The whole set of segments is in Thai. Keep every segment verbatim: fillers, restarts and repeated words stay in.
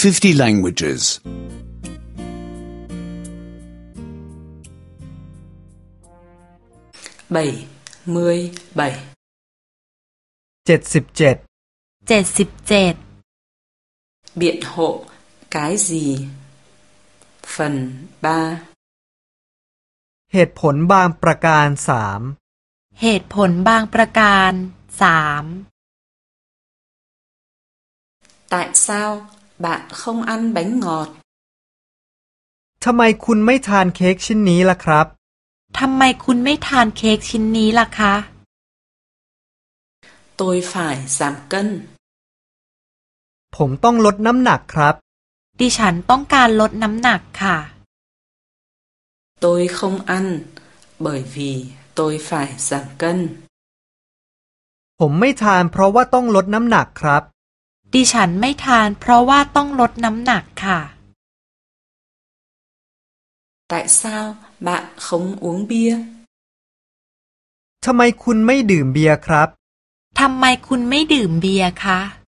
fifty languages. bảy mươi bảy เจ็ดสิบเจ็ดเจ็ดสิบเจ็ด biện hộ cái gì phần ba เหตุผลบางประการสามเหตุผลบางประการสาม tại sao bạn không ăn bánh ngọt ทำไมคุณไม่ทานเค้กชิ้นนี้ล่ะครับทำไมคุณไม่ทานเค้กชิ้นนี้ล่ะคะ tôi phải giảm cân ผมต้องลดน้ำหนักครับดิฉันต้องการลดน้ำหนักค่ะ tôi không ăn bởi vì tôi phải giảm cân ผมไม่ทานเพราะว่าต้องลดน้ำหนักครับดิฉันไม่ทานเพราะว่าต้องลดน้ำหนักค่ะ tại sao bạn không uống bia ทำไมคุณไม่ดื่มเบียร์ครับทำไมคุณไม่ดื่มเบียร์คะ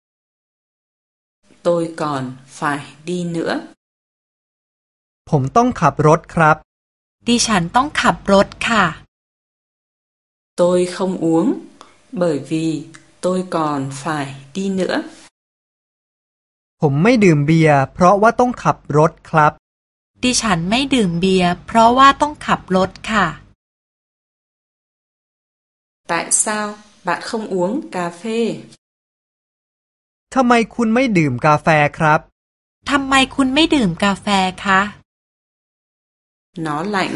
tôi còn phải đi nữa ผมต้องขับรถครับดิฉันต้องขับรถค่ะ tôi không uống bởi vì tôi còn phải đi nữa ผมไม่ดื่มเบียร์เพราะว่าต้องขับรถครับดิฉันไม่ดื่มเบียร์เพราะว่าต้องขับรถค่ะ tại sao bạn không uống cà phê ทำไมคุณไม่ดื่มกาแฟครับทำไมคุณไม่ดื่มกาแฟคะ nó lạnh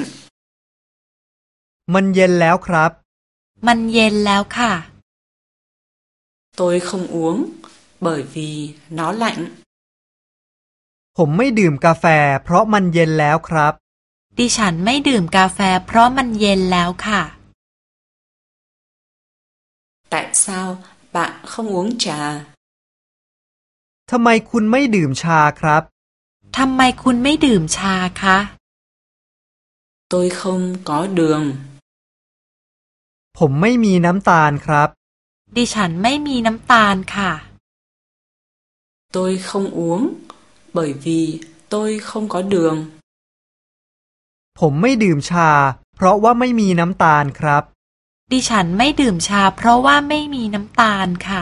มันเย็นแล้วครับมันเย็นแล้วค่ะ tôi không uống bởi vì nó lạnh ผมไม่ดื่มกาแฟเพราะมันเย็นแล้วครับดิฉันไม่ดื่มกาแฟเพราะมันเย็นแล้วค่ะ tại sao bạn không uống trà ทำไมคุณไม่ดื่มชาครับทำไมคุณไม่ดื่มชาคะ tôi không có đường ผมไม่มีน้ำตาลครับดิฉันไม่มีน้ำตาลค่ะ tôi không uống bởi vì tôi không có đường ผมไม่ดื่มชาเพราะว่าไม่มีน้ำตาลครับดิฉันไม่ดื่มชาเพราะว่าไม่มีน้ำตาลค่ะ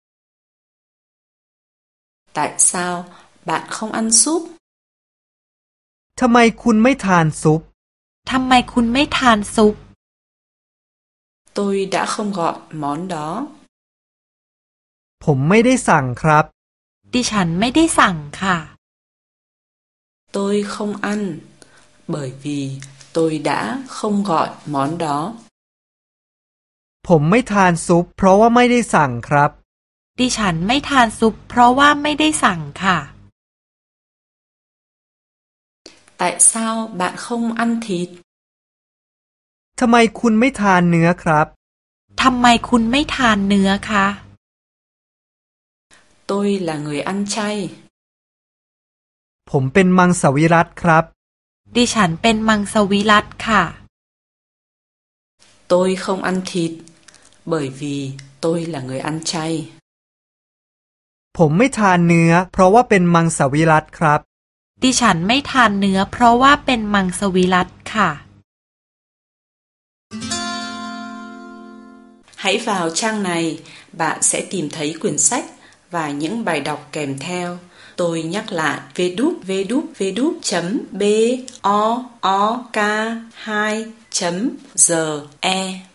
tại sao bạn không ăn súp ทำไมคุณไม่ทานซุปทำไมคุณไม่ทานซุป tôi đã không gọi món đó ผมไม่ได้สั่งครับดิฉันไม่ได้สั่งค่ะ tôi không ăn bởi vì tôi đã không gọi món đó ผมไม่ทานซุปเพราะว่าไม่ได้สั่งครับดิฉันไม่ทานซุปเพราะว่าไม่ได้สั่งค่ะ tại sao bạn không ăn thịt ทำไมคุณไม่ทานเนื้อครับทำไมคุณไม่ทานเนื้อคะ tôi là người ăn chay ผมเป็นมังสวิรัติครับดิฉันเป็นมังสวิรัติค่ะ tôi không ăn thịt bởi vì tôi là người ăn chay ผมไม่ทานเนื้อเพราะว่าเป็นมังสวิรัติครับดิฉันไม่ทานเนื้อเพราะว่าเป็นมังสวิรัติค่ะ Hãy vào trang này, bạn sẽ tìm thấy quyển sách và những bài đọc kèm theo. Tôi nhắc lại w w w chấm b o o k hai chấm g e